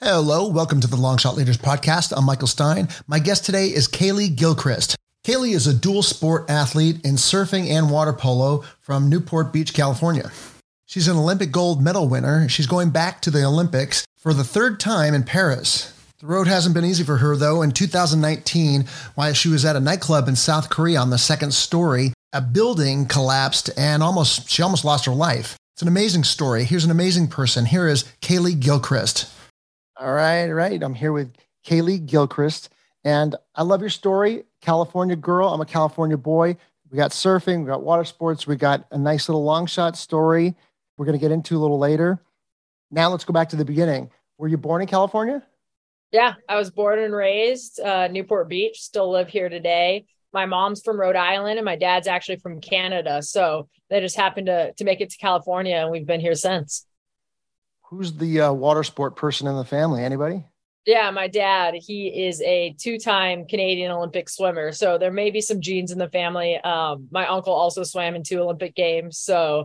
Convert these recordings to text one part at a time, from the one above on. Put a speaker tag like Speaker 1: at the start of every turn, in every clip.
Speaker 1: Hello, welcome to the Longshot Leaders Podcast. I'm Michael Stein. My guest today is Kaylee Gilchrist. Kaylee is a dual sport athlete in surfing and water polo from Newport Beach, California. She's an Olympic gold medal winner. She's going back to the Olympics for the third time in Paris. The road hasn't been easy for her, though. In 2019, while she was at a nightclub in South Korea on the second story, a building collapsed and she almost lost her life. It's an amazing story. Here's an amazing person. Here is Kaylee Gilchrist. All right. I'm here with Kaylee Gilchrist, and I love your story. California girl. I'm a California boy. We got surfing, we got water sports, we got a nice little long shot story we're going to get into a little later. Now let's go back to the beginning. Were you born in California?
Speaker 2: Yeah, I was born and raised Newport Beach, still live here today. My mom's from Rhode Island and my dad's actually from Canada. So they just happened to make it to California, and we've been here since.
Speaker 1: Who's the water sport person in the family? Anybody?
Speaker 2: Yeah, my dad, he is a two-time Canadian Olympic swimmer. So there may be some genes in the family. My uncle also swam in 2 Olympic games. So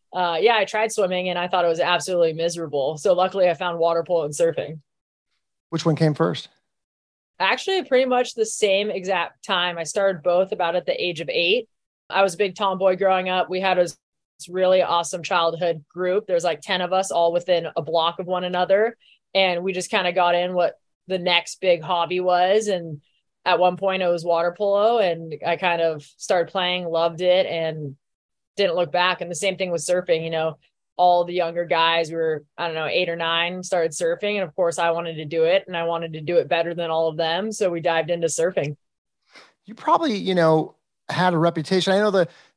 Speaker 2: I tried swimming and I thought it was absolutely miserable. So luckily I found water polo and surfing.
Speaker 1: Which one came first?
Speaker 2: Actually, pretty much the same exact time. I started both about at the age of 8. I was a big tomboy growing up. We had a really awesome childhood group. There's like 10 of us all within a block of one another. And we just kind of got in what the next big hobby was. And at one point it was water polo, and I kind of started playing, loved it, and didn't look back. And the same thing with surfing, all the younger guys, we were, 8 or 9, started surfing. And of course I wanted to do it, and I wanted to do it better than all of them. So we dived into surfing.
Speaker 1: You probably, had a reputation. I know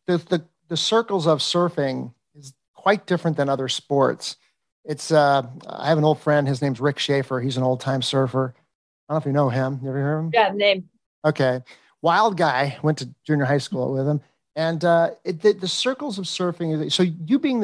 Speaker 1: the circles of surfing is quite different than other sports. It's, I have an old friend. His name's Rick Schaefer. He's an old time surfer. I don't know if you know him. You ever heard of him?
Speaker 2: Yeah, name.
Speaker 1: Okay. Wild guy. Went to junior high school with him. And the circles of surfing. So you being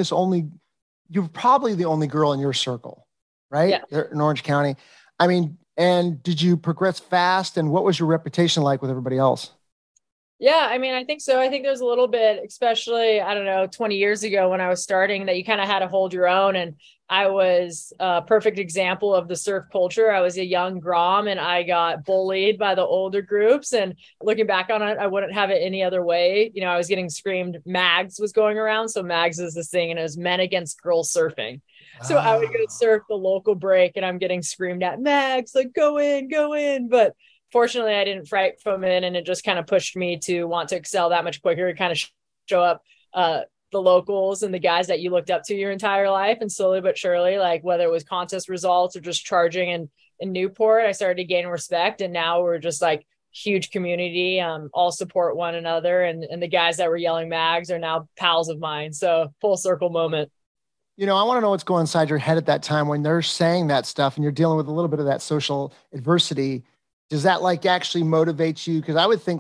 Speaker 1: you're probably the only girl in your circle, right?
Speaker 2: Yeah.
Speaker 1: In Orange County. I mean, and did you progress fast? And what was your reputation like with everybody else?
Speaker 2: Yeah, I think so. I think there's a little bit, especially, 20 years ago when I was starting, that you kind of had to hold your own. And I was a perfect example of the surf culture. I was a young Grom and I got bullied by the older groups. And looking back on it, I wouldn't have it any other way. I was getting screamed, Mags was going around. So Mags is this thing, and it was men against girls surfing. So I would go surf the local break and I'm getting screamed at, Mags, like, go in. But fortunately, I didn't fright from it, and it just kind of pushed me to want to excel that much quicker, kind of show up the locals and the guys that you looked up to your entire life. And slowly but surely, like whether it was contest results or just charging in Newport, I started to gain respect. And now we're just like huge community, all support one another. And the guys that were yelling Mags are now pals of mine. So full circle moment.
Speaker 1: I want to know what's going inside your head at that time when they're saying that stuff and you're dealing with a little bit of that social adversity. Does that like actually motivate you? Because I would think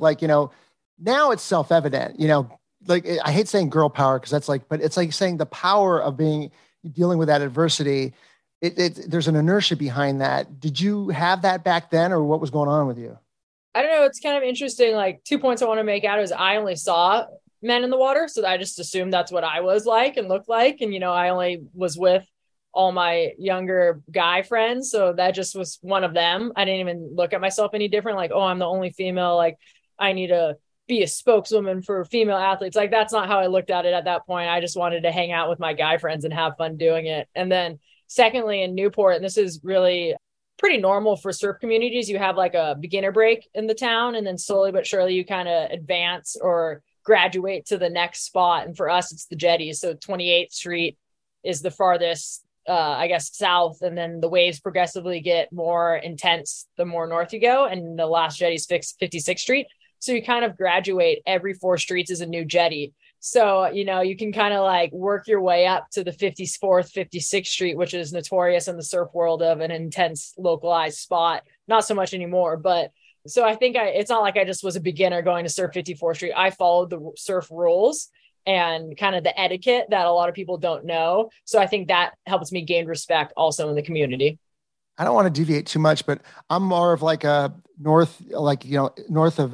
Speaker 1: now it's self-evident, like I hate saying girl power because that's but it's like saying the power of dealing with that adversity. There's an inertia behind that. Did you have that back then, or what was going on with you?
Speaker 2: I don't know. It's kind of interesting. Like 2 points I want to make out is I only saw men in the water. So I just assumed that's what I was like and looked like. And, I only was with all my younger guy friends. So that just was one of them. I didn't even look at myself any different. Like, oh, I'm the only female. Like I need to be a spokeswoman for female athletes. Like that's not how I looked at it at that point. I just wanted to hang out with my guy friends and have fun doing it. And then secondly, in Newport, and this is really pretty normal for surf communities, you have like a beginner break in the town. And then slowly but surely you kind of advance or graduate to the next spot. And for us, it's the jetties. So 28th Street is the farthest south, and then the waves progressively get more intense the more north you go, and the last jetty is 56th Street. So you kind of graduate every 4 streets is a new jetty. So, you can kind of like work your way up to the 54th, 56th Street, which is notorious in the surf world of an intense localized spot. Not so much anymore, but so I think it's not like I just was a beginner going to surf 54th Street. I followed the surf rules and kind of the etiquette that a lot of people don't know. So I think that helps me gain respect also in the community.
Speaker 1: I don't want to deviate too much, but I'm more of like a north of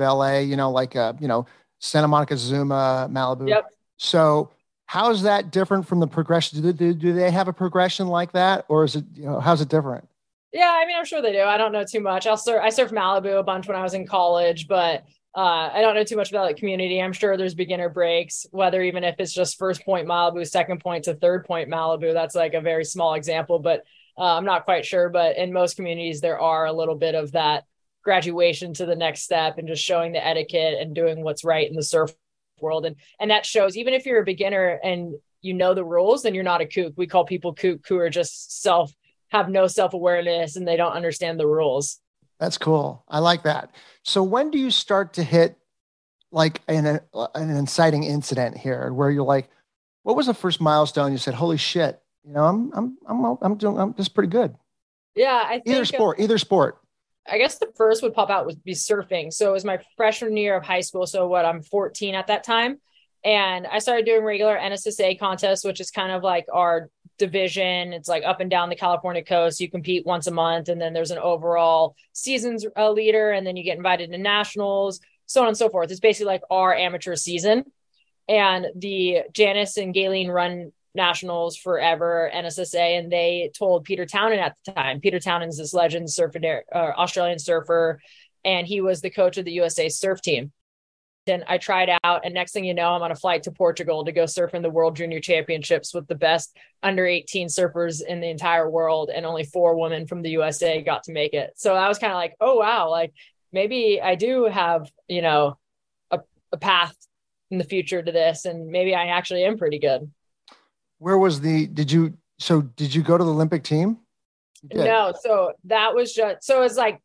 Speaker 1: LA, Santa Monica, Zuma, Malibu.
Speaker 2: Yep.
Speaker 1: So how is that different from the progression? Do they have a progression like that, or is it, how's it different?
Speaker 2: Yeah, I mean, I'm sure they do. I don't know too much. I surfed Malibu a bunch when I was in college, but I don't know too much about like community. I'm sure there's beginner breaks, whether even if it's just first point Malibu, second point to third point Malibu. That's like a very small example, but I'm not quite sure. But in most communities, there are a little bit of that graduation to the next step and just showing the etiquette and doing what's right in the surf world. And that shows even if you're a beginner and you know the rules, then you're not a kook. We call people kook who are just have no self-awareness and they don't understand the rules.
Speaker 1: That's cool. I like that. So when do you start to hit like an inciting incident here where you're like, what was the first milestone you said, holy shit, you know, this is pretty good.
Speaker 2: Yeah, I think
Speaker 1: either sport.
Speaker 2: I guess the first would pop out would be surfing. So it was my freshman year of high school. So what, I'm 14 at that time. And I started doing regular NSSA contests, which is kind of like our division. It's like up and down the California coast. You compete once a month, and then there's an overall seasons leader, and then you get invited to nationals, so on and so forth. It's basically like our amateur season. And the Janice and Galen run nationals forever, NSSA, and they told Peter Townend at the time. Peter Townend's this legend surfer, Australian surfer, and he was the coach of the USA surf team. And I tried out, and next thing you know, I'm on a flight to Portugal to go surf in the World Junior Championships with the best under 18 surfers in the entire world, and only 4 women from the USA got to make it. So I was kind of like, oh wow, like maybe I do have, you know, a path in the future to this, and maybe I actually am pretty good.
Speaker 1: Where was did you go to the Olympic team?
Speaker 2: No, so that was just, so it's like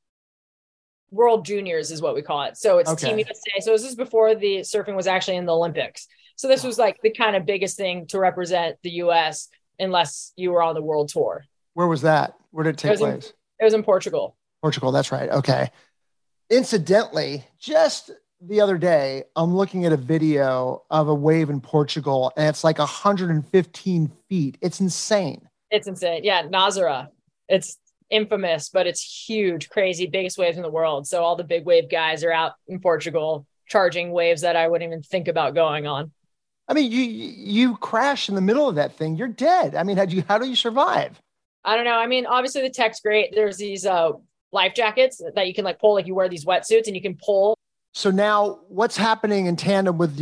Speaker 2: World Juniors is what we call it. So it's Team USA. So this is before the surfing was actually in the Olympics. So this was like the kind of biggest thing to represent the US unless you were on the world tour.
Speaker 1: Where was that? Where did it take place?
Speaker 2: It was in Portugal.
Speaker 1: Portugal, that's right. Okay. Incidentally, just the other day, I'm looking at a video of a wave in Portugal, and it's like 115 feet. It's insane.
Speaker 2: It's insane. Yeah, Nazaré. It's infamous, but it's huge, crazy, biggest waves in the world. So all the big wave guys are out in Portugal charging waves that I wouldn't even think about going on.
Speaker 1: I mean, you crash in the middle of that thing, you're dead. I mean, how do you survive?
Speaker 2: I don't know. I mean, obviously the tech's great. There's these life jackets that you can like pull, like you wear these wetsuits and you can pull.
Speaker 1: So now what's happening in tandem with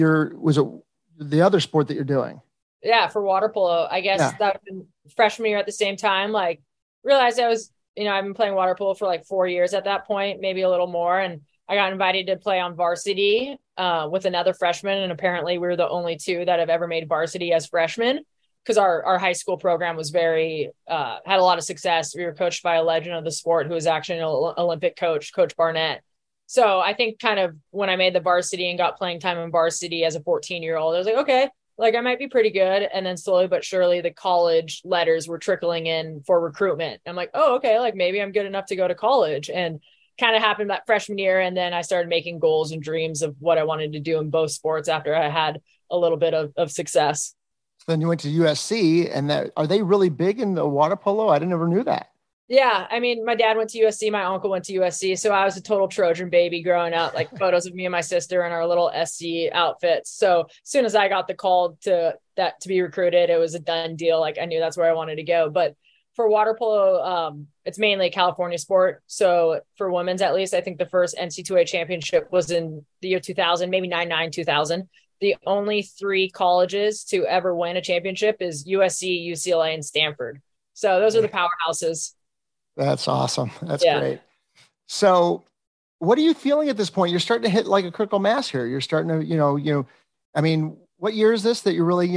Speaker 1: the other sport that you're doing?
Speaker 2: Yeah, for water polo, I guess that was freshman year at the same time, like realized I was, I've been playing water polo for like 4 years at that point, maybe a little more. And I got invited to play on varsity with another freshman. And apparently we were the only 2 that have ever made varsity as freshmen, because our high school program was very, had a lot of success. We were coached by a legend of the sport who was actually an Olympic coach, Coach Barnett. So I think kind of when I made the varsity and got playing time in varsity as a 14-year-old, I was like, okay, like I might be pretty good. And then slowly but surely the college letters were trickling in for recruitment. I'm like, oh, okay, like maybe I'm good enough to go to college. And kind of happened that freshman year. And then I started making goals and dreams of what I wanted to do in both sports after I had a little bit of success.
Speaker 1: So then you went to USC, and are they really big in the water polo? I never knew that.
Speaker 2: Yeah. I mean, my dad went to USC. My uncle went to USC. So I was a total Trojan baby growing up, like photos of me and my sister in our little SC outfits. So as soon as I got the call to be recruited, it was a done deal. Like I knew that's where I wanted to go. But for water polo, it's mainly a California sport. So for women's, at least, I think the first NC2A championship was in the year 2000, maybe 99, 2000. The only 3 colleges to ever win a championship is USC, UCLA, and Stanford. So those are the powerhouses.
Speaker 1: That's awesome. That's great. So what are you feeling at this point? You're starting to hit like a critical mass here. You're starting to, I mean, what year is this that you're really,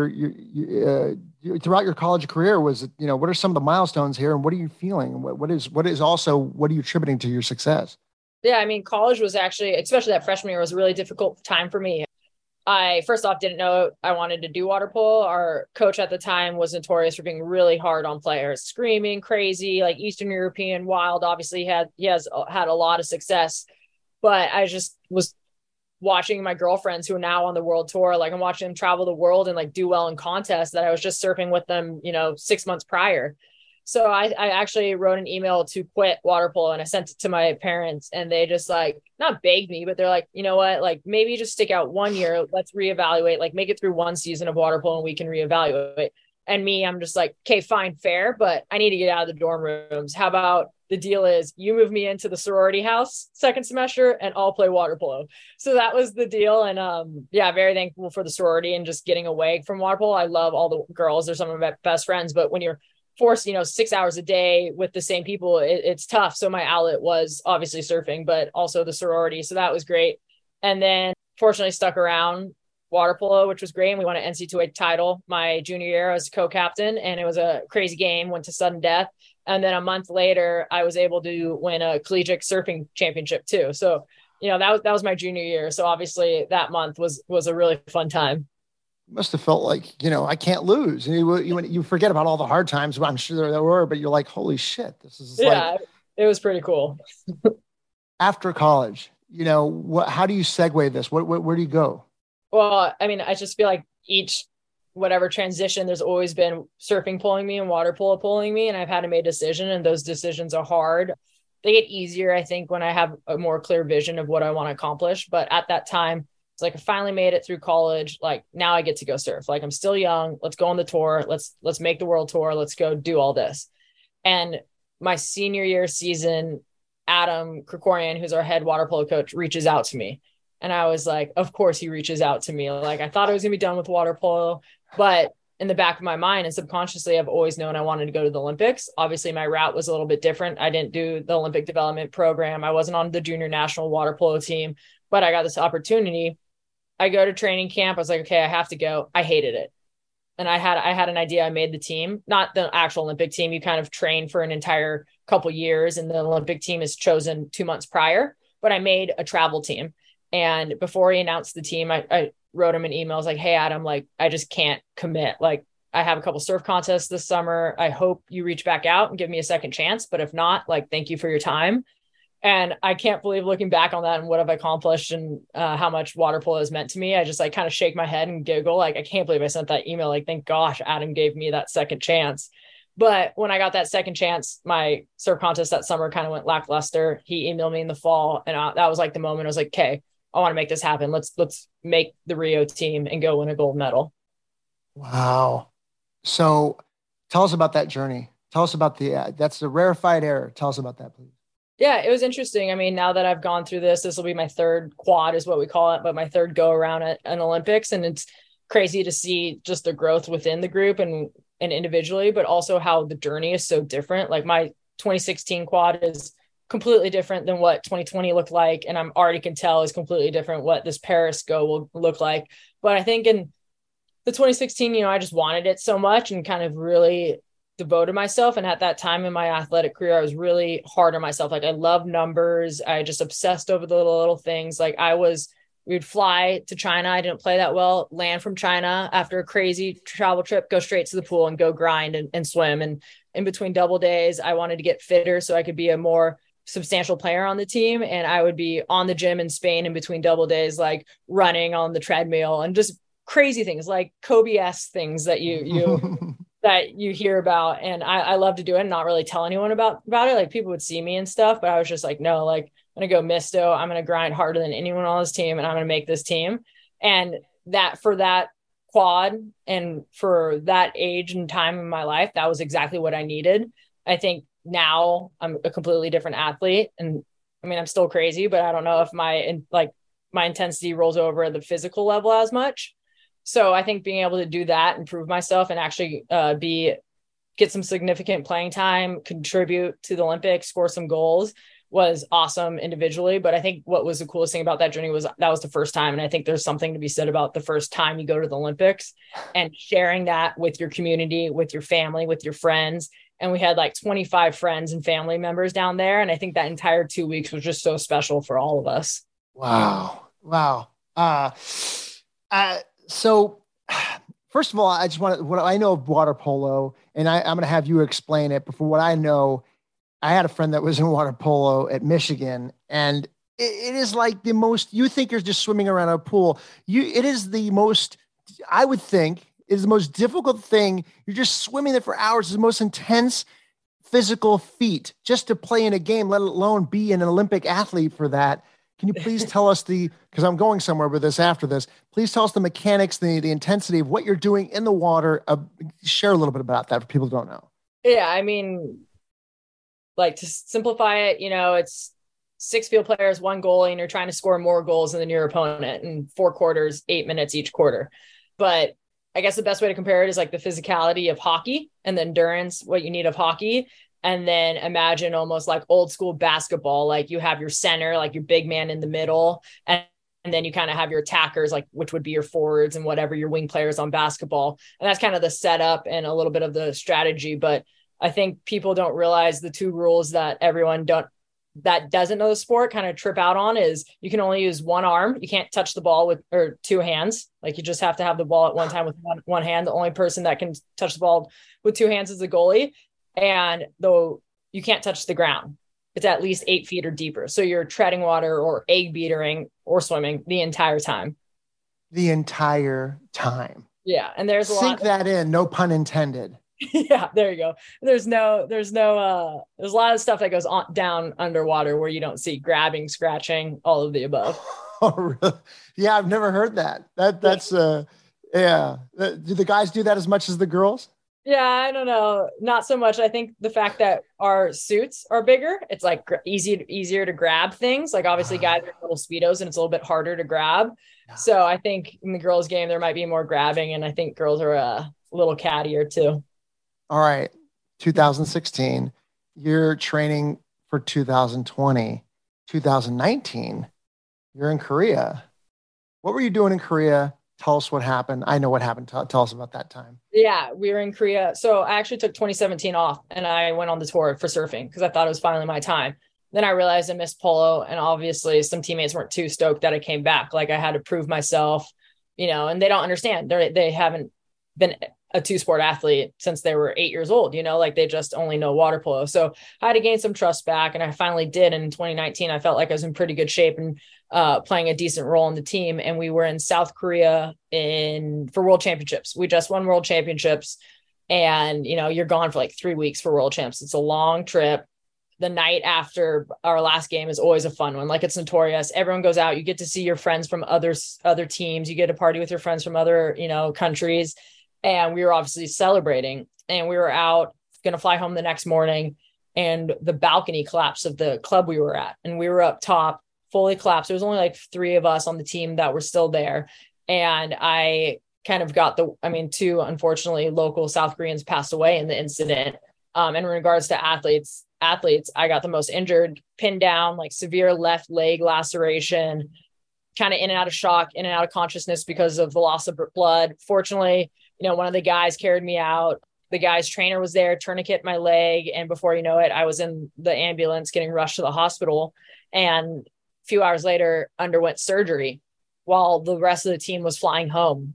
Speaker 1: you're throughout your college career was, what are some of the milestones here, and what are you feeling? What are you attributing to your success?
Speaker 2: Yeah. I mean, college was actually, especially that freshman year, was a really difficult time for me. I first off didn't know I wanted to do water polo. Our coach at the time was notorious for being really hard on players, screaming, crazy, like Eastern European, wild. Obviously, he has had a lot of success, but I just was watching my girlfriends who are now on the world tour. Like I'm watching them travel the world and like do well in contests that I was just surfing with them, 6 months prior. So I actually wrote an email to quit water polo, and I sent it to my parents, and they just like not begged me, but they're like, you know what, like maybe just stick out 1 year. Let's reevaluate, like make it through one season of water polo and we can reevaluate. And me, I'm just like, okay, fine, fair, but I need to get out of the dorm rooms. How about the deal is you move me into the sorority house second semester and I'll play water polo. So that was the deal. And yeah, very thankful for the sorority and just getting away from water polo. I love all the girls. They're some of my best friends, but when you're forced, 6 hours a day with the same people, it's tough. So my outlet was obviously surfing, but also the sorority. So that was great. And then fortunately stuck around water polo, which was great. And we won an NC2A title my junior year as co-captain. And it was a crazy game, went to sudden death. And then a month later, I was able to win a collegiate surfing championship too. So, that was my junior year. So obviously that month was a really fun time.
Speaker 1: Must have felt like, I can't lose. And you forget about all the hard times. I'm sure there were, but you're like, holy shit, this is
Speaker 2: it was pretty cool.
Speaker 1: After college, how do you segue this? Where do you go?
Speaker 2: Well, I mean, I just feel like each whatever transition, there's always been surfing pulling me and water polo pulling me. And I've had to make a decision, and those decisions are hard. They get easier, I think, when I have a more clear vision of what I want to accomplish. But at that time, it's like I finally made it through college. Like now I get to go surf. Like I'm still young. Let's go on the tour. Let's make the world tour. Let's go do all this. And my senior year season, Adam Krikorian, who's our head water polo coach, reaches out to me. And I was like, of course he reaches out to me. Like I thought I was gonna be done with water polo, but in the back of my mind and subconsciously, I've always known I wanted to go to the Olympics. Obviously my route was a little bit different. I didn't do the Olympic development program. I wasn't on the junior national water polo team, but I got this opportunity. I go to training camp. I was like, okay, I have to go. I hated it. And I had an idea. I made the team, not the actual Olympic team. You kind of train for an entire couple years and the Olympic team is chosen 2 months prior, but I made a travel team. And before he announced the team, I wrote him an email. I was like, hey, Adam, like, I just can't commit. Like, I have a couple surf contests this summer. I hope you reach back out and give me a second chance. But if not, like, thank you for your time. And I can't believe looking back on that and what I've accomplished and how much water polo has meant to me. I just like kind of shake my head and giggle. Like, I can't believe I sent that email. Like, thank gosh, Adam gave me that second chance. But when I got that second chance, my surf contest that summer kind of went lackluster. He emailed me in the fall, and that was like the moment I was like, okay, I want to make this happen. Let's make the Rio team and go win a gold medal.
Speaker 1: Wow. So tell us about that journey. Tell us about that's the rarefied air. Tell us about that, please.
Speaker 2: Yeah, it was interesting. I mean, now that I've gone through this will be my third quad is what we call it, but my third go around at an Olympics. And it's crazy to see just the growth within the group and individually, but also how the journey is so different. Like my 2016 quad is completely different than what 2020 looked like. And I'm already can tell is completely different what this Paris go will look like. But I think in the 2016, I just wanted it so much and kind of really devoted myself. And at that time in my athletic career, I was really hard on myself. Like I love numbers. I just obsessed over the little things. Like we would fly to China. I didn't play that well, land from China after a crazy travel trip, go straight to the pool and go grind and swim. And in between double days, I wanted to get fitter so I could be a more substantial player on the team. And I would be on the gym in Spain in between double days, like running on the treadmill and just crazy things like Kobe-esque things that you that you hear about. And I love to do it and not really tell anyone about it. Like people would see me and stuff, but I was just like, no, like I'm going to go misto. I'm going to grind harder than anyone on this team and I'm going to make this team. And that for that quad and for that age and time in my life, that was exactly what I needed. I think now I'm a completely different athlete. And I mean, I'm still crazy, but I don't know if my intensity rolls over at the physical level as much. So I think being able to do that and prove myself and actually get some significant playing time, contribute to the Olympics, score some goals was awesome individually. But I think what was the coolest thing about that journey was that was the first time. And I think there's something to be said about the first time you go to the Olympics and sharing that with your community, with your family, with your friends. And we had like 25 friends and family members down there. And I think that entire 2 weeks was just so special for all of us.
Speaker 1: Wow. So first of all, I just what I know of water polo, and I'm going to have you explain it. But from what I know, I had a friend that was in water polo at Michigan, and it is like the most, you think you're just swimming around a pool. It is the most, I would think, is the most difficult thing. You're just swimming there for hours. It's the most intense physical feat just to play in a game, let alone be an Olympic athlete for that. Can you please tell us because I'm going somewhere with this after this, please tell us the mechanics, the intensity of what you're doing in the water. Share a little bit about that for people who don't know.
Speaker 2: Yeah. I mean, like to simplify it, it's 6 field players, 1 goalie, and you're trying to score more goals than your opponent in 4 quarters, 8 minutes each quarter. But I guess the best way to compare it is like the physicality of hockey and the endurance, what you need of hockey. And then imagine almost like old school basketball, like you have your center, like your big man in the middle. And then you kind of have your attackers, like which would be your forwards and whatever your wing players on basketball. And that's kind of the setup and a little bit of the strategy. But I think people don't realize the 2 rules that that doesn't know the sport kind of trip out on is you can only use 1 arm. You can't touch the ball or 2 hands. Like you just have to have the ball at one time with one hand. The only person that can touch the ball with 2 hands is the goalie. And though you can't touch the ground, it's at least 8 feet or deeper. So you're treading water or egg beatering or swimming the entire time.
Speaker 1: The entire time.
Speaker 2: Yeah. And there's a lot.
Speaker 1: Sink that in, no pun intended.
Speaker 2: Yeah, there you go. There's a lot of stuff that goes on down underwater where you don't see grabbing, scratching, all of the above.
Speaker 1: Oh, really? Yeah, I've never heard that. That's yeah. Do the guys do that as much as the girls?
Speaker 2: Yeah, I don't know. Not so much. I think the fact that our suits are bigger, it's like easier to grab things. Like obviously guys are little Speedos and it's a little bit harder to grab. Yeah. So I think in the girls' game, there might be more grabbing, and I think girls are a little cattier too.
Speaker 1: All right. 2016, you're training for 2020, 2019, you're in Korea. What were you doing in Korea? Tell us what happened. I know what happened. Tell us about that time.
Speaker 2: Yeah, we were in Korea. So I actually took 2017 off and I went on the tour for surfing because I thought it was finally my time. Then I realized I missed polo, and obviously some teammates weren't too stoked that I came back. Like I had to prove myself, and they don't understand. They haven't been a 2-sport athlete since they were 8 years old, like they just only know water polo. So I had to gain some trust back, and I finally did. And in 2019, I felt like I was in pretty good shape and playing a decent role in the team. And we were in South Korea for World Championships. We just won World Championships, and you're gone for like 3 weeks for World Champs. It's a long trip. The night after our last game is always a fun one. Like it's notorious. Everyone goes out. You get to see your friends from other teams. You get to party with your friends from other, countries. And we were obviously celebrating, and we were out going to fly home the next morning, and the balcony collapsed of the club we were at. And we were up top, fully collapsed. There was only like 3 of us on the team that were still there. And I kind of got 2, unfortunately, local South Koreans passed away in the incident. And in regards to athletes, I got the most injured, pinned down, like severe left leg laceration, kind of in and out of shock, in and out of consciousness because of the loss of blood. Fortunately, one of the guys carried me out. The guy's trainer was there, tourniquet my leg. And before you know it, I was in the ambulance getting rushed to the hospital. And a few hours later, underwent surgery while the rest of the team was flying home.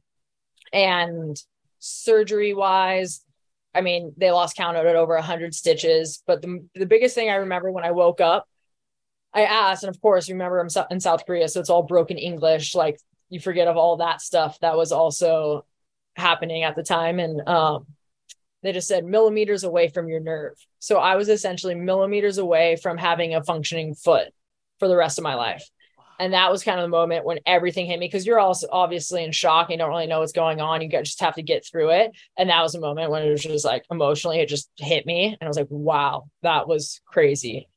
Speaker 2: And surgery wise, they lost count at over 100 stitches. But the biggest thing I remember when I woke up, I asked, and of course, remember I'm in South Korea, so it's all broken English. Like you forget of all that stuff that was also happening at the time. And they just said millimeters away from your nerve. So I was essentially millimeters away from having a functioning foot for the rest of my life. And that was kind of the moment when everything hit me, because you're also obviously in shock. You don't really know what's going on. You just have to get through it. And that was a moment when it was just like emotionally, it just hit me. And I was like, wow, that was crazy.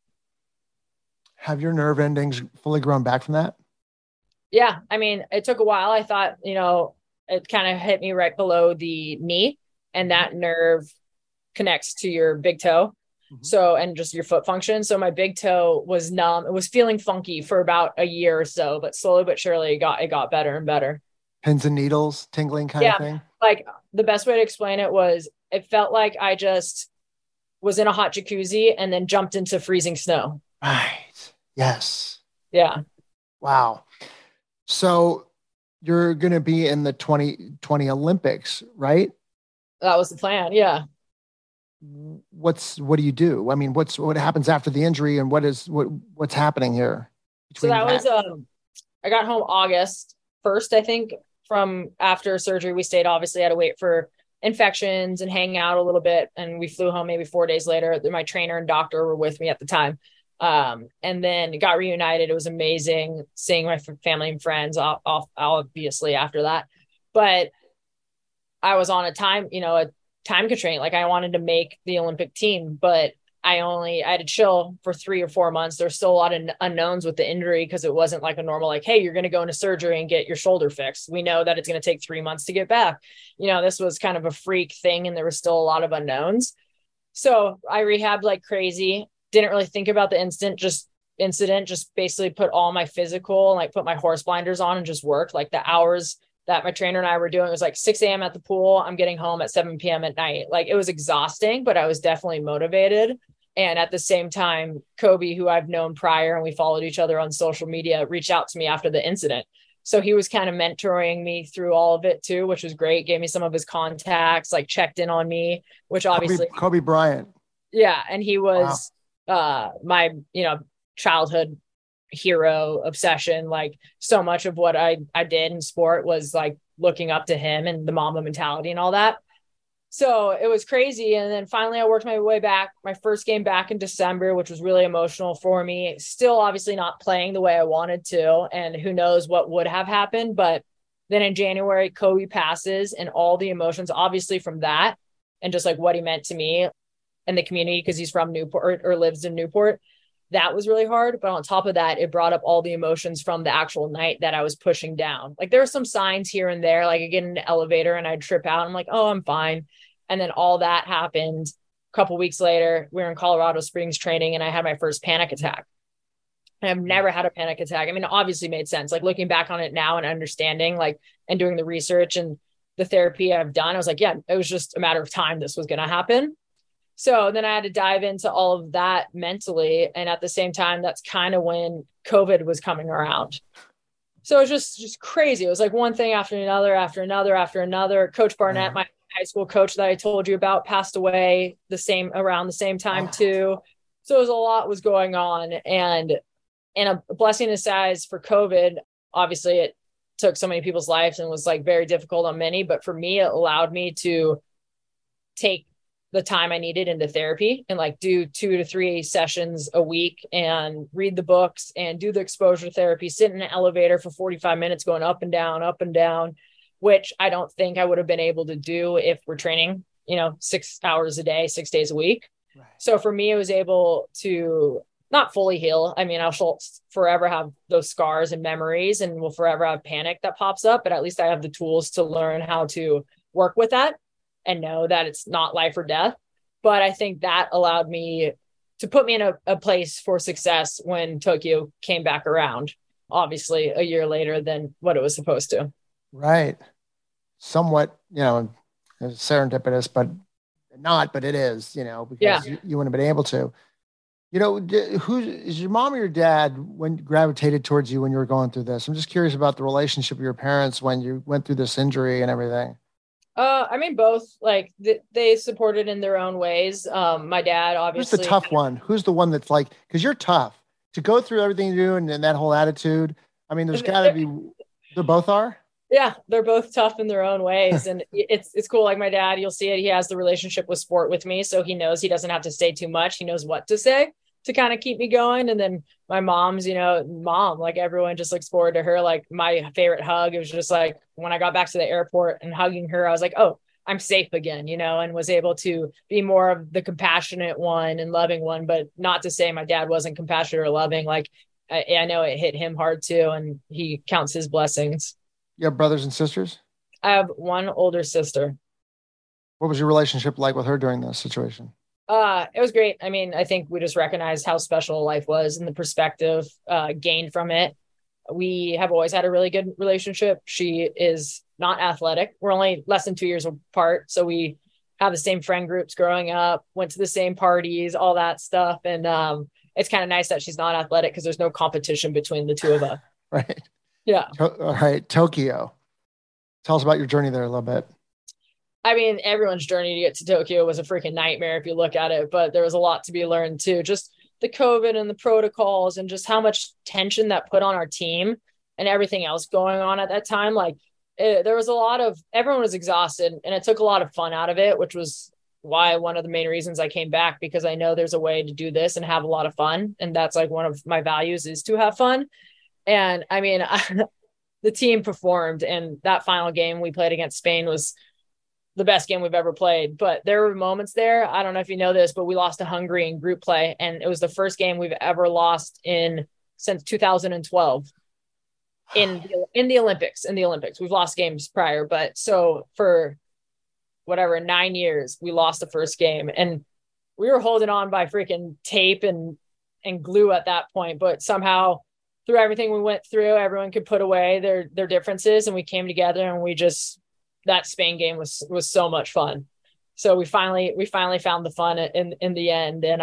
Speaker 1: Have your nerve endings fully grown back from that?
Speaker 2: Yeah. It took a while. I thought, it kind of hit me right below the knee, and that nerve connects to your big toe. Mm-hmm. So, and just your foot function. So my big toe was numb. It was feeling funky for about a year or so, but slowly but surely it got better and better.
Speaker 1: Pins and needles, tingling kind of thing.
Speaker 2: Like the best way to explain it was, it felt like I just was in a hot jacuzzi and then jumped into freezing snow.
Speaker 1: Right. Yes.
Speaker 2: Yeah.
Speaker 1: Wow. So you're going to be in the 2020 Olympics, right?
Speaker 2: That was the plan. Yeah.
Speaker 1: What do you do? What happens after the injury, and what's happening here?
Speaker 2: So that was, I got home August 1st, I think. From after surgery, we stayed, obviously had to wait for infections and hang out a little bit. And we flew home maybe 4 days later. My trainer and doctor were with me at the time. And then got reunited. It was amazing seeing my family and friends off obviously after that. But I was on a time constraint. Like I wanted to make the Olympic team, but I had to chill for 3 or 4 months. There's still a lot of unknowns with the injury because it wasn't like a normal, like, hey, you're going to go into surgery and get your shoulder fixed. We know that it's going to take 3 months to get back. This was kind of a freak thing and there was still a lot of unknowns. So I rehabbed like crazy. Didn't really think about the incident, just basically put all my physical, like put my horse blinders on and just worked. Like the hours that my trainer and I were doing, it was like 6 a.m. at the pool. I'm getting home at 7 p.m. at night. Like it was exhausting, but I was definitely motivated. And at the same time, Kobe, who I've known prior and we followed each other on social media, reached out to me after the incident. So he was kind of mentoring me through all of it too, which was great. Gave me some of his contacts, like checked in on me, which obviously
Speaker 1: Kobe Bryant.
Speaker 2: Yeah. And he was my, childhood hero obsession. Like so much of what I did in sport was like looking up to him and the Mamba mentality and all that. So it was crazy. And then finally I worked my way back, my first game back in December, which was really emotional for me. Still obviously not playing the way I wanted to, and who knows what would have happened. But then in January, Kobe passes and all the emotions, obviously from that and just like what he meant to me and the community, because he's from Newport or lives in Newport. That was really hard. But on top of that, it brought up all the emotions from the actual night that I was pushing down. Like there were some signs here and there, like I get in an elevator and I'd trip out. I'm like, oh, I'm fine. And then all that happened. A couple of weeks later, we were in Colorado Springs training and I had my first panic attack. And I've never had a panic attack. I mean, it obviously made sense. Like looking back on it now and understanding, like, and doing the research and the therapy I've done, I was like, yeah, it was just a matter of time this was going to happen. So then I had to dive into all of that mentally. And at the same time, that's kind of when COVID was coming around. So it was just crazy. It was like one thing after another, after another, after another. Coach Barnett, my high school coach that I told you about, passed away around the same time too. So it was a lot was going on. And a blessing in disguise for COVID, obviously it took so many people's lives and was like very difficult on many. But for me, it allowed me to take the time I needed into therapy and like do 2 to 3 sessions a week and read the books and do the exposure therapy, sit in an elevator for 45 minutes, going up and down, which I don't think I would have been able to do if we're training, 6 hours a day, 6 days a week. Right. So for me, I was able to not fully heal. I mean, I'll forever have those scars and memories and will forever have panic that pops up, but at least I have the tools to learn how to work with that and know that it's not life or death. But I think that allowed me to put me in a place for success when Tokyo came back around, obviously a year later than what it was supposed to.
Speaker 1: Right. Somewhat, serendipitous, but it is, because you wouldn't have been able to. Who is your mom or your dad when gravitated towards you when you were going through this? I'm just curious about the relationship of your parents when you went through this injury and everything.
Speaker 2: I mean, both, like they supported in their own ways. My dad, obviously.
Speaker 1: Who's the tough one? Who's the one that's like, because you're tough to go through everything you do and that whole attitude. I mean, there's got to be, they both are.
Speaker 2: Yeah, they're both tough in their own ways. And it's cool. Like my dad, you'll see it. He has the relationship with sport with me. So he knows he doesn't have to say too much. He knows what to say to kind of keep me going. And then my mom's, mom, like everyone just looks forward to her. Like my favorite hug, it was just like when I got back to the airport and hugging her, I was like, oh, I'm safe again, and was able to be more of the compassionate one and loving one, but not to say my dad wasn't compassionate or loving. Like I know it hit him hard too. And he counts his blessings.
Speaker 1: You have brothers and sisters?
Speaker 2: I have one older sister.
Speaker 1: What was your relationship like with her during this situation?
Speaker 2: It was great. I mean, I think we just recognized how special life was and the perspective gained from it. We have always had a really good relationship. She is not athletic. We're only less than 2 years apart. So we have the same friend groups growing up, went to the same parties, all that stuff. And it's kind of nice that she's not athletic because there's no competition between the two of us.
Speaker 1: Right.
Speaker 2: Yeah.
Speaker 1: All right. Tokyo. Tell us about your journey there a little bit.
Speaker 2: I mean, everyone's journey to get to Tokyo was a freaking nightmare if you look at it, but there was a lot to be learned too. Just the COVID and the protocols and just how much tension that put on our team and everything else going on at that time. Like there was everyone was exhausted and it took a lot of fun out of it, which was why one of the main reasons I came back, because I know there's a way to do this and have a lot of fun. And that's like one of my values, is to have fun. And I mean, the team performed, and that final game we played against Spain was the best game we've ever played. But there were moments there, I don't know if you know this, but we lost to Hungary in group play, and it was the first game we've ever lost since 2012 in the Olympics. We've lost games prior, but so for whatever 9 years we lost the first game, and we were holding on by freaking tape and glue at that point. But somehow, through everything we went through, everyone could put away their differences, and we came together, and that Spain game was so much fun. So we finally found the fun in the end. And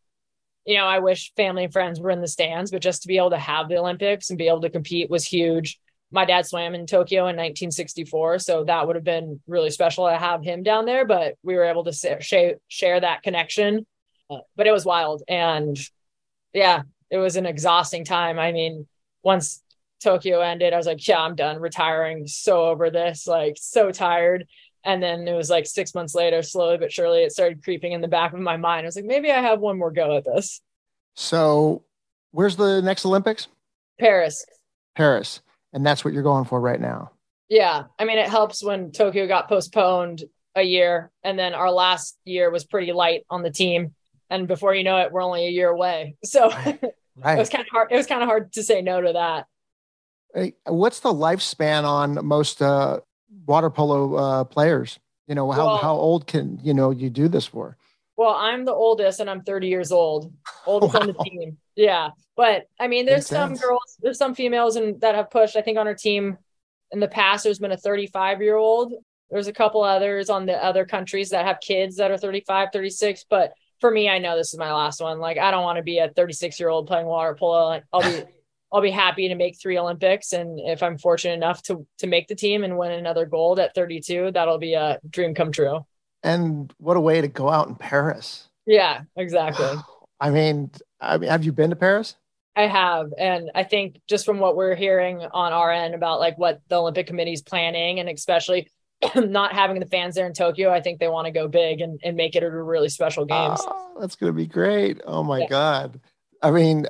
Speaker 2: I wish family and friends were in the stands, but just to be able to have the Olympics and be able to compete was huge. My dad swam in Tokyo in 1964, so that would have been really special to have him down there. But we were able to share that connection. But it was wild, and yeah, it was an exhausting time. I mean, once Tokyo ended, I was like, yeah, I'm done, retiring, so over this, like so tired. And then it was like 6 months later, slowly but surely, it started creeping in the back of my mind. I was like, maybe I have one more go at this.
Speaker 1: So where's the next Olympics?
Speaker 2: Paris.
Speaker 1: And that's what you're going for right now.
Speaker 2: Yeah. I mean, it helps when Tokyo got postponed a year, and then our last year was pretty light on the team. And before you know it, we're only a year away. So
Speaker 1: right.
Speaker 2: It was kind of hard. It was kind of hard to say no to that.
Speaker 1: Hey, what's the lifespan on most water polo players? How old can you do this for?
Speaker 2: Well, I'm the oldest, and I'm 30 years old on the team. Yeah. But I mean, there's some girls, there's some females that have pushed. I think on our team in the past, there's been a 35-year-old. There's a couple others on the other countries that have kids that are 35, 36. But for me, I know this is my last one. Like, I don't want to be a 36-year-old playing water polo. Like, I'll be happy to make 3 Olympics. And if I'm fortunate enough to make the team and win another gold at 32, that'll be a dream come true.
Speaker 1: And what a way to go out in Paris.
Speaker 2: Yeah, exactly.
Speaker 1: I mean, have you been to Paris?
Speaker 2: I have. And I think just from what we're hearing on our end about like what the Olympic Committee is planning, and especially not having the fans there in Tokyo, I think they want to go big and make it a really special games.
Speaker 1: Oh, that's going to be great. Oh my God. I mean,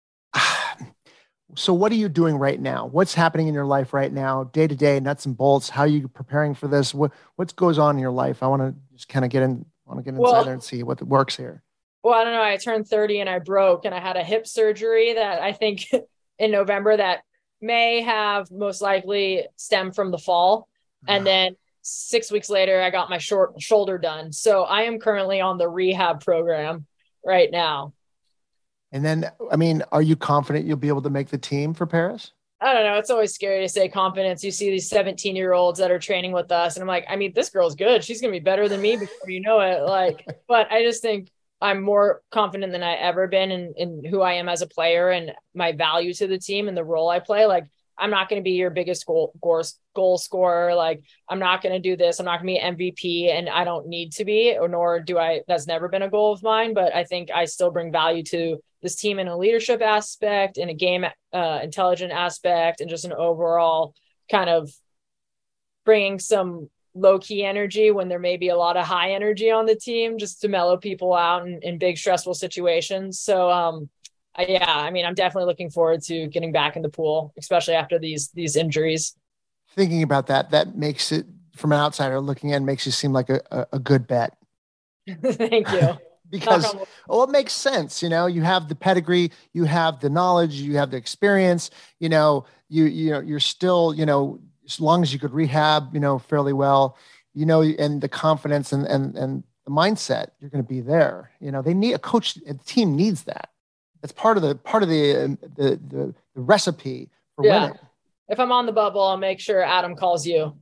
Speaker 1: so what are you doing right now? What's happening in your life right now, day to day, nuts and bolts? How are you preparing for this? What goes on in your life? I want to just kind of get inside there and see what works here.
Speaker 2: Well, I don't know. I turned 30 and I broke, and I had a hip surgery that I think in November that may have most likely stemmed from the fall. And then 6 weeks later, I got my shoulder done. So I am currently on the rehab program right now.
Speaker 1: And then, I mean, are you confident you'll be able to make the team for Paris?
Speaker 2: I don't know. It's always scary to say confidence. You see these 17-year-olds that are training with us, and I'm like, I mean, this girl's good. She's going to be better than me before you know it. Like, but I just think I'm more confident than I ever been in who I am as a player and my value to the team and the role I play. Like, I'm not going to be your biggest goal scorer. Like, I'm not going to do this. I'm not going to be MVP, and I don't need to be, or nor do I. That's never been a goal of mine, but I think I still bring value to this team in a leadership aspect, in a game intelligent aspect, and just an overall kind of bringing some low-key energy when there may be a lot of high energy on the team, just to mellow people out in big stressful situations. So I mean, I'm definitely looking forward to getting back in the pool, especially after these injuries.
Speaker 1: Thinking about that makes it, from an outsider looking in, makes you seem like a good bet.
Speaker 2: Thank you.
Speaker 1: Because, it makes sense. You have the pedigree, you have the knowledge, you have the experience, you're still, as long as you could rehab, fairly well, and the confidence and the mindset, you're going to be there. They need a coach. The team needs that. That's part of the recipe for winning.
Speaker 2: If I'm on the bubble, I'll make sure Adam calls you.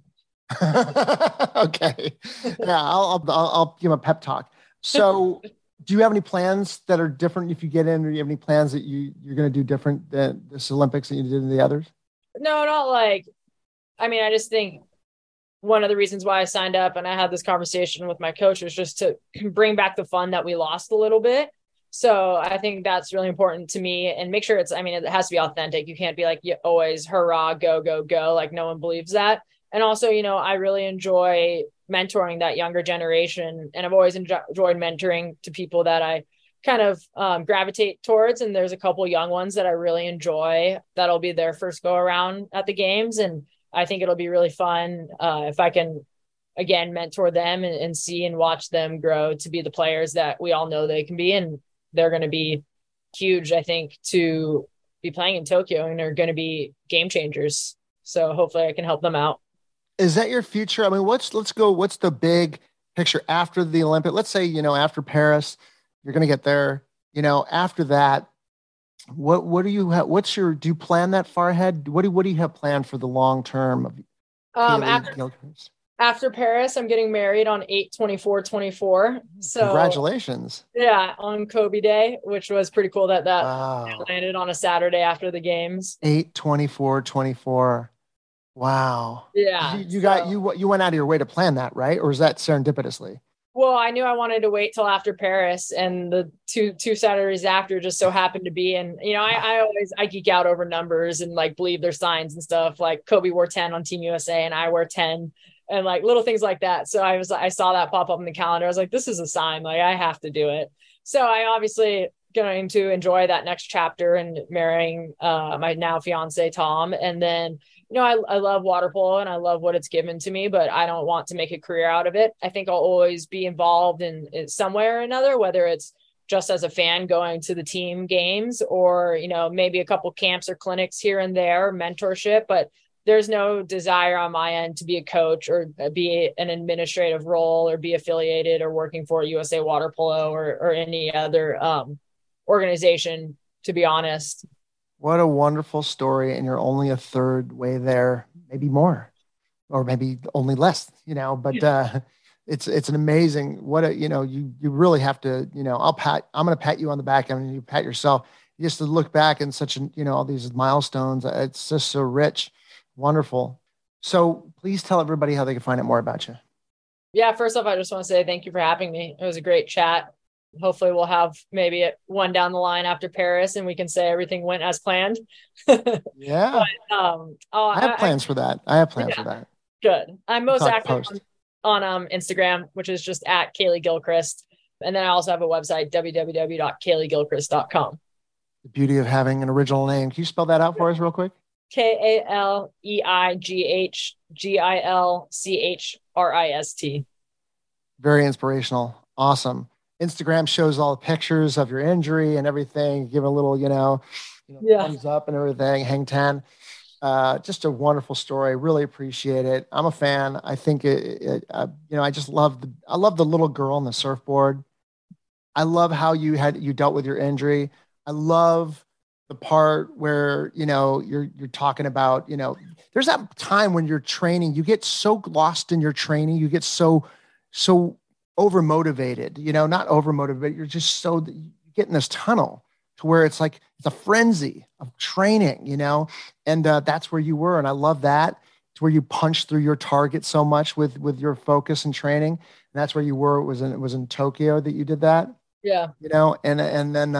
Speaker 1: Okay. Yeah. I'll give him a pep talk. So do you have any plans that are different if you get in, or do you have any plans that you're going to do different than this Olympics that you did in the others?
Speaker 2: No, not like, I mean, I just think one of the reasons why I signed up and I had this conversation with my coach was just to bring back the fun that we lost a little bit. So I think that's really important to me, and make sure it has to be authentic. You can't be like, you always hurrah, go, go, go. Like, no one believes that. And also, I really enjoy mentoring that younger generation. And I've always enjoyed mentoring to people that I kind of gravitate towards. And there's a couple young ones that I really enjoy that'll be their first go around at the games. And I think it'll be really fun if I can, again, mentor them and see and watch them grow to be the players that we all know they can be. And they're going to be huge, I think, to be playing in Tokyo, and they're going to be game changers. So hopefully I can help them out.
Speaker 1: Is that your future? I mean, what's the big picture after the Olympic? Let's say, after Paris, you're going to get there, after that, what do you have? Do you plan that far ahead? What do you have planned for the long term of
Speaker 2: after Paris? I'm getting married on 8/24/24. So
Speaker 1: congratulations.
Speaker 2: Yeah, on Kobe Day, which was pretty cool that landed on a Saturday after the games.
Speaker 1: 8/24/24. Wow.
Speaker 2: Yeah.
Speaker 1: You went out of your way to plan that, right? Or is that serendipitously?
Speaker 2: Well, I knew I wanted to wait till after Paris, and the two Saturdays after just so happened to be. And, I geek out over numbers and like believe their signs and stuff. Like Kobe wore 10 on Team USA and I wear 10 and like little things like that. So I saw that pop up in the calendar. I was like, this is a sign, like I have to do it. So I obviously going to enjoy that next chapter and marrying my now fiance, Tom. And then, I love water polo and I love what it's given to me, but I don't want to make a career out of it. I think I'll always be involved in some way or another, whether it's just as a fan going to the team games or, maybe a couple camps or clinics here and there, mentorship, but there's no desire on my end to be a coach or be an administrative role or be affiliated or working for USA Water Polo or any other organization, to be honest.
Speaker 1: What a wonderful story. And you're only a third way there, maybe more, or maybe only less, but it's an amazing, you really have to, I'm going to pat you on the back and you pat yourself just to look back and such, all these milestones. It's just so rich, wonderful. So please tell everybody how they can find out more about you.
Speaker 2: Yeah. First off, I just want to say thank you for having me. It was a great chat. Hopefully we'll have maybe one down the line after Paris and we can say everything went as planned.
Speaker 1: Yeah. But, I have plans for that.
Speaker 2: Good. I'm most active on Instagram, which is just at Kaylee Gilchrist. And then I also have a website, www.kayleegilchrist.com.
Speaker 1: The beauty of having an original name. Can you spell that out for us real quick?
Speaker 2: KALEIGHGILCHRIST.
Speaker 1: Very inspirational. Awesome. Instagram shows all the pictures of your injury and everything. Give a little, thumbs up and everything. Hang 10. Just a wonderful story. Really appreciate it. I'm a fan. I think I just love the little girl on the surfboard. I love how you dealt with your injury. I love the part where, you're talking about, there's that time when you're training, you get so lost in your training. You get so overmotivated, not overmotivated. You're just you get in this tunnel to where it's like, it's a frenzy of training, and that's where you were. And I love that. It's where you punched through your target so much with your focus and training. And that's where you were. It was in Tokyo that you did that.
Speaker 2: Yeah.
Speaker 1: And then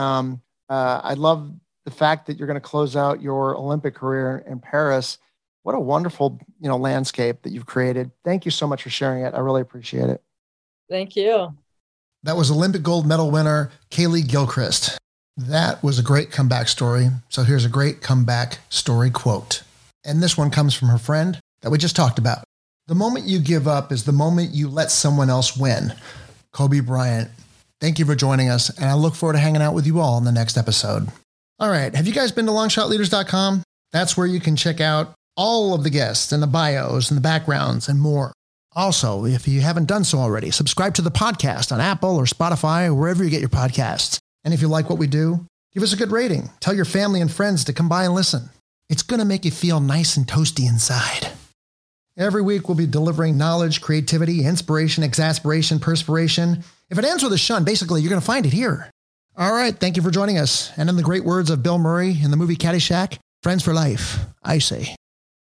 Speaker 1: I love the fact that you're going to close out your Olympic career in Paris. What a wonderful, landscape that you've created. Thank you so much for sharing it. I really appreciate it.
Speaker 2: Thank you.
Speaker 1: That was Olympic gold medal winner, Kaylee Gilchrist. That was a great comeback story. So here's a great comeback story quote. And this one comes from her friend that we just talked about. The moment you give up is the moment you let someone else win. Kobe Bryant. Thank you for joining us, and I look forward to hanging out with you all in the next episode. All right. Have you guys been to longshotleaders.com? That's where you can check out all of the guests and the bios and the backgrounds and more. Also, if you haven't done so already, subscribe to the podcast on Apple or Spotify or wherever you get your podcasts. And if you like what we do, give us a good rating. Tell your family and friends to come by and listen. It's going to make you feel nice and toasty inside. Every week, we'll be delivering knowledge, creativity, inspiration, exasperation, perspiration. If it ends with a shun, basically, you're going to find it here. All right. Thank you for joining us. And in the great words of Bill Murray in the movie Caddyshack, friends for life, I say.